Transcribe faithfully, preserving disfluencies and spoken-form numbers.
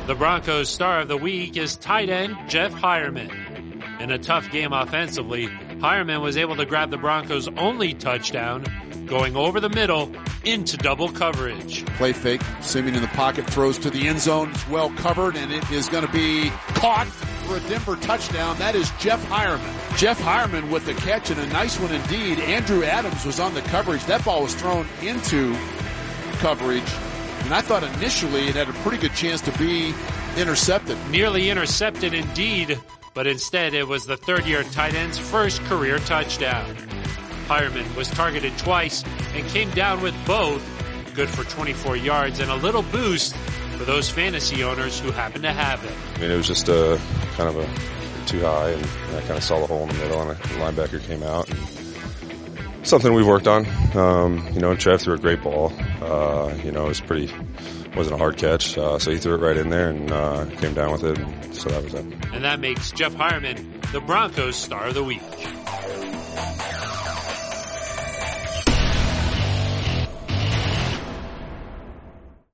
The Broncos' star of the week is tight end Jeff Heuerman. In a tough game offensively, Heuerman was able to grab the Broncos' only touchdown, going over the middle into double coverage. Play fake, Simeon in the pocket, throws to the end zone. It's well covered, and it is going to be caught for a Denver touchdown. That is Jeff Heuerman. Jeff Heuerman with the catch, and a nice one indeed. Andrew Adams was on the coverage. That ball was thrown into coverage, and I thought initially it had a pretty good chance to be intercepted. Nearly intercepted indeed, but instead it was the third-year tight end's first career touchdown. Heuerman was targeted twice and came down with both, good for twenty-four yards and a little boost for those fantasy owners who happen to have it. I mean, it was just a kind of a too high, and I kind of saw the hole in the middle, and the linebacker came out. And something we've worked on. Um, you know, Trev threw a great ball. Uh, you know, it was pretty, wasn't a hard catch, uh, so he threw it right in there and uh, came down with it. And so that was it. And that makes Jeff Heuerman the Broncos' star of the week.